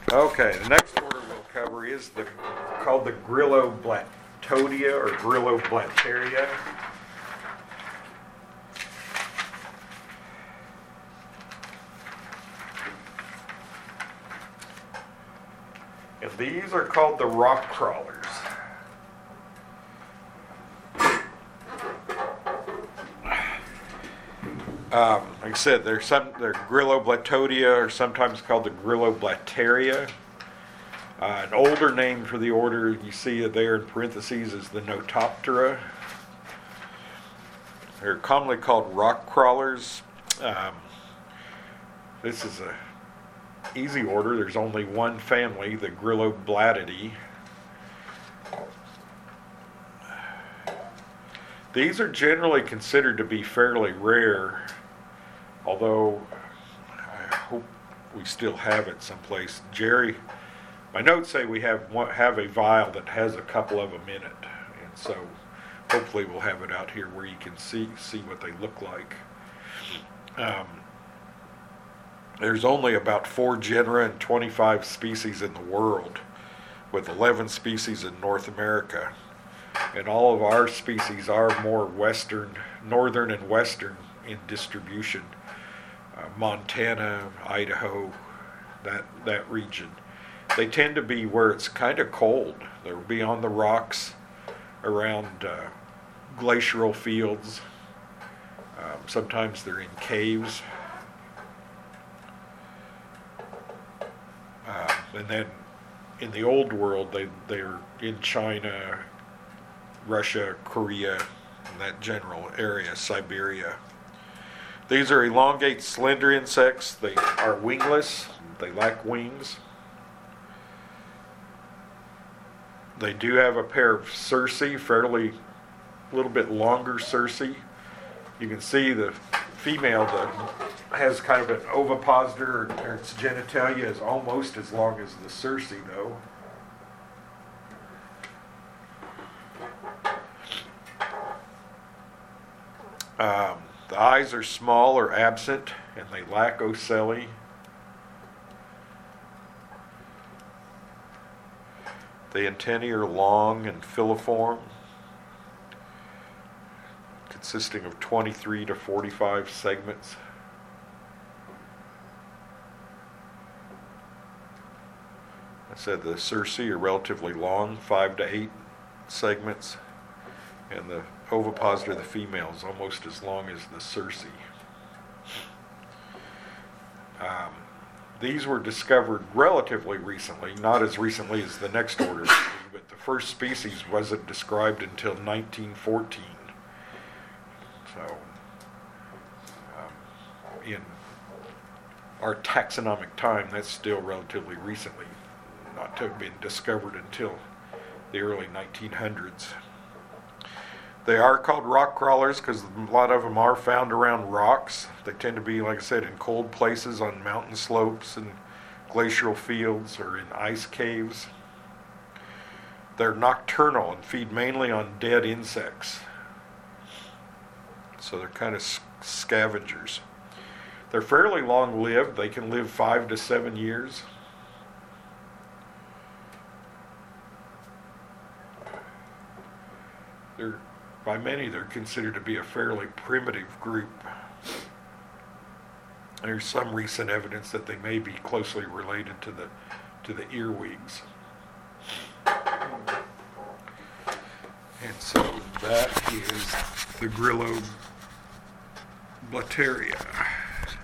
Okay, the next order we'll cover is called the Grylloblattodia or Grylloblatteria. And these are called the rock crawlers. Like I said, they're Grylloblattodia, or sometimes called the Grylloblatteria. An older name for the order, you see it there in parentheses, is the Notoptera. They're commonly called rock crawlers. This is a easy order. There's only one family, the Grylloblattidae. These are generally considered to be fairly rare, although I hope we still have it someplace. Jerry, my notes say we have a vial that has a couple of them in it, and so hopefully we'll have it out here where you can see what they look like. There's only about 4 genera and 25 species in the world, with 11 species in North America. And all of our species are more northern and western in distribution. Montana, Idaho, that region. They tend to be where it's kind of cold. They'll be on the rocks around glacial fields. Sometimes they're in caves. And then in the old world, they're in China, Russia, Korea, and that general area, Siberia. These are elongate, slender insects. They are wingless. They lack wings. They do have a pair of cerci, fairly a little bit longer cerci. You can see the female that has kind of an ovipositor, or its genitalia is almost as long as the cerci, though. The eyes are small or absent, and they lack ocelli. The antennae are long and filiform, consisting of 23 to 45 segments. I said the cerci are relatively long, 5 to 8 segments, and the ovipositor, the female, is almost as long as the cerci. These were discovered relatively recently, not as recently as the next order, but the first species wasn't described until 1914. So, in our taxonomic time, that's still relatively recently, not to have been discovered until the early 1900s. They are called rock crawlers because a lot of them are found around rocks. They tend to be, like I said, in cold places on mountain slopes and glacial fields or in ice caves. They're nocturnal and feed mainly on dead insects. So they're kind of scavengers. They're fairly long-lived. They can live 5 to 7 years. By many, they're considered to be a fairly primitive group. There's some recent evidence that they may be closely related to the earwigs. And so that is the Grylloblatteria.